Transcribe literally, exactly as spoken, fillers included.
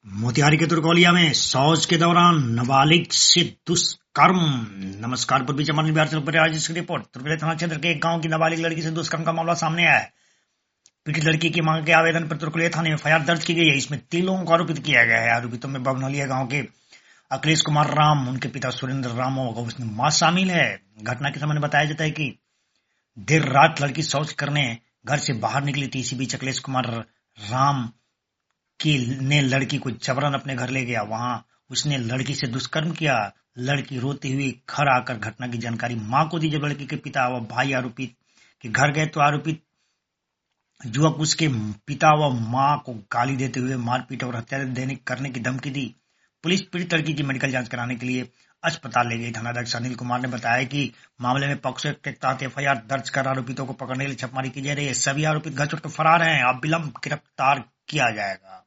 मोतिहारी के तुरकोलिया में शौच के दौरान नाबालिग से दुष्कर्म। नमस्कार, पूर्वी चंपारण बिहार से पर आज इसकी रिपोर्ट। तुरकोलिया थाना क्षेत्र के एक गांव की नाबालिग लड़की से दुष्कर्म का मामला सामने आया है। पीड़ित लड़की की मांग के आवेदन पर तुरकोलिया थाने में एफ आई आर दर्ज की गई है। इसमें तीन लोगों को आरोपित किया गया है। आरोपितों में बबनौलिया गांव के अखिलेश कुमार राम, उनके पिता सुरेंद्र राम और उसकी मां शामिल है। घटना के समय बताया जाता है कि देर रात लड़की शौच करने घर से बाहर निकली थी। इसी बीच अखिलेश कुमार राम की ने लड़की को जबरन अपने घर ले गया। वहां उसने लड़की से दुष्कर्म किया। लड़की रोती हुई घर आकर घटना की जानकारी मां को दी। जब लड़की के पिता व भाई आरोपित के घर गए तो आरोपित युवक उसके पिता व मां को गाली देते हुए मारपीट और हत्या देने करने की धमकी दी। पुलिस पीड़ित लड़की की मेडिकल जांच कराने के लिए अस्पताल ले गई। थानाध्यक्ष अनिल कुमार ने बताया कि मामले में पॉक्सो एक्ट के तहत एफ आई आर दर्ज कर आरोपितों को पकड़ने के लिए छापेमारी की जा रही है। सभी आरोपित घर छोड़कर फरार हैं। अब विलंब गिरफ्तार किया जाएगा।